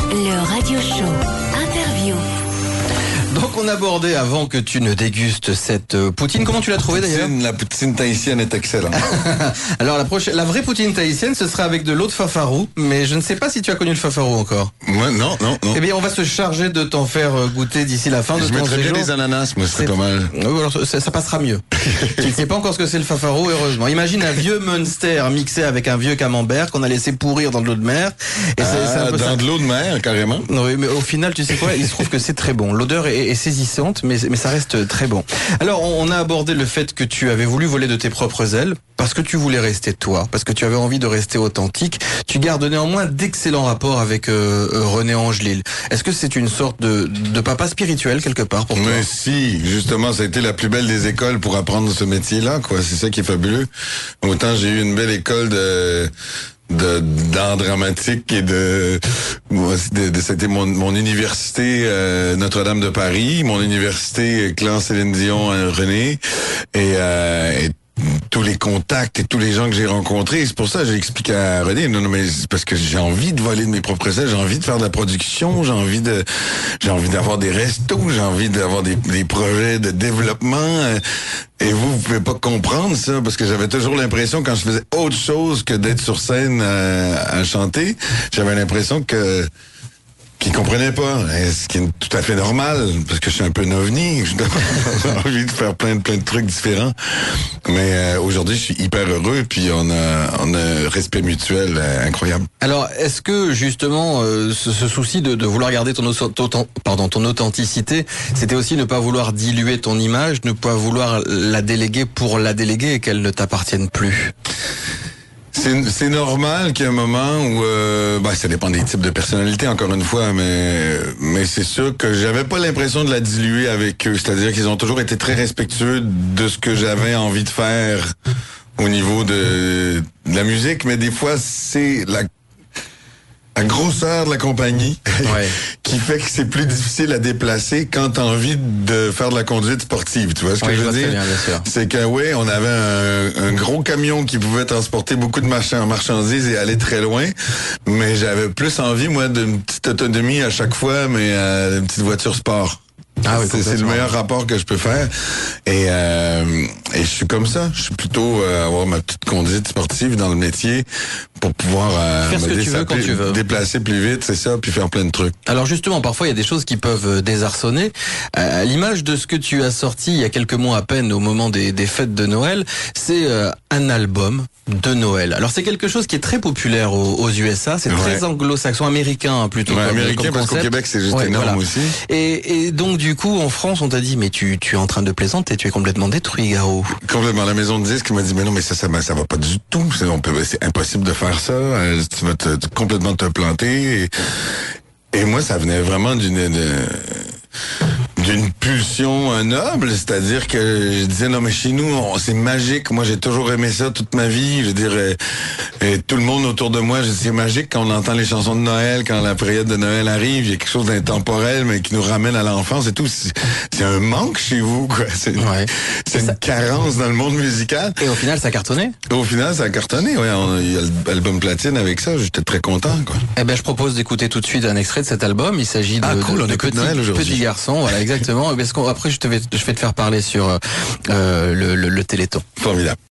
Le Radio Show. Interview. Donc on abordait avant que tu ne dégustes cette poutine. Comment tu l'as trouvée d'ailleurs? La poutine tahitienne est excellente. Alors la vraie poutine tahitienne, ce sera avec de l'eau de fafarou, mais je ne sais pas si tu as connu le fafarou encore. Moi, non. Eh bien, on va se charger de t'en faire goûter d'ici la fin de ton séjour. Je mettrais bien des ananas, moi, ce serait pas mal. Alors, ça passera mieux. Tu ne sais pas encore ce que c'est le fafarou, heureusement. Imagine un vieux Munster mixé avec un vieux camembert qu'on a laissé pourrir dans de l'eau de mer. Et c'est un peu dans de l'eau de mer, carrément. Oui, mais au final, tu sais quoi? Il se trouve que c'est très bon. L'odeur est saisissante, mais ça reste très bon. Alors, on a abordé le fait que tu avais voulu voler de tes propres ailes parce que tu voulais rester toi, parce que tu avais envie de rester authentique. Tu gardes néanmoins d'excellents rapports avec René Angelil. Est-ce que c'est une sorte de papa spirituel quelque part pour toi? Mais si, justement, ça a été la plus belle des écoles pour apprendre ce métier-là, quoi. C'est ça qui est fabuleux. Autant j'ai eu une belle école d'art dramatique et c'était mon université Notre-Dame de Paris, mon université Clan Céline Dion René et tous les contacts et tous les gens que j'ai rencontrés. C'est pour ça que j'ai expliqué à René, non, mais c'est parce que j'ai envie de voler de mes propres ailes, j'ai envie de faire de la production, j'ai envie d'avoir des restos, j'ai envie d'avoir des projets de développement. Et vous pouvez pas comprendre ça, parce que j'avais toujours l'impression, quand je faisais autre chose que d'être sur scène à chanter, j'avais l'impression qu'ils comprenaient pas, ce qui est tout à fait normal, parce que je suis un peu un ovni, j'ai envie de faire plein de trucs différents. Mais aujourd'hui, je suis hyper heureux, puis on a un respect mutuel incroyable. Alors, est-ce que justement ce souci de vouloir garder ton authenticité, c'était aussi ne pas vouloir diluer ton image, ne pas vouloir la déléguer pour la déléguer et qu'elle ne t'appartienne plus? C'est normal qu'il y ait un moment où ça dépend des types de personnalités, encore une fois, mais c'est sûr que j'avais pas l'impression de la diluer avec eux. C'est-à-dire qu'ils ont toujours été très respectueux de ce que j'avais envie de faire au niveau de la musique, mais des fois c'est la grosseur de la compagnie qui fait que c'est plus difficile à déplacer quand t'as envie de faire de la conduite sportive. Tu vois ce que je veux dire? Bien c'est que on avait un gros camion qui pouvait transporter beaucoup de marchandises et aller très loin, mais j'avais plus envie, moi, d'une petite autonomie à chaque fois, mais d'une petite voiture sport. Ah oui, c'est le meilleur rapport que je peux faire. Et je suis comme ça. Je suis plutôt avoir ma petite conduite sportive dans le métier pour pouvoir faire ce que tu veux quand tu veux. Déplacer plus vite, c'est ça, puis faire plein de trucs. Alors justement, parfois il y a des choses qui peuvent désarçonner. À l'image de ce que tu as sorti il y a quelques mois à peine au moment des fêtes de Noël, c'est un album de Noël. Alors c'est quelque chose qui est très populaire aux USA, c'est très anglo-saxon, américain plutôt. Américain parce qu'au Québec c'est juste énorme aussi. Et donc du coup en France on t'a dit mais tu es en train de plaisanter, tu es complètement détruit, Garou. Complètement. La maison de disques m'a dit mais non mais ça va pas du tout, c'est impossible de faire ça, tu vas complètement te planter et moi ça venait vraiment d'une pulsion noble, c'est-à-dire que je disais non mais chez nous c'est magique, moi j'ai toujours aimé ça toute ma vie, je veux dire tout le monde autour de moi, c'est magique quand on entend les chansons de Noël, quand la période de Noël arrive, il y a quelque chose d'intemporel mais qui nous ramène à l'enfance et tout, c'est un manque chez vous quoi, c'est une carence dans le monde musical. Et au final ça a cartonné? Au final ça a cartonné, il y a l'album platine avec ça, j'étais très content quoi. Eh ben je propose d'écouter tout de suite un extrait de cet album, il s'agit de Petit garçon, voilà exactement. Parce qu'après je vais te faire parler sur le Téléthon. Formidable.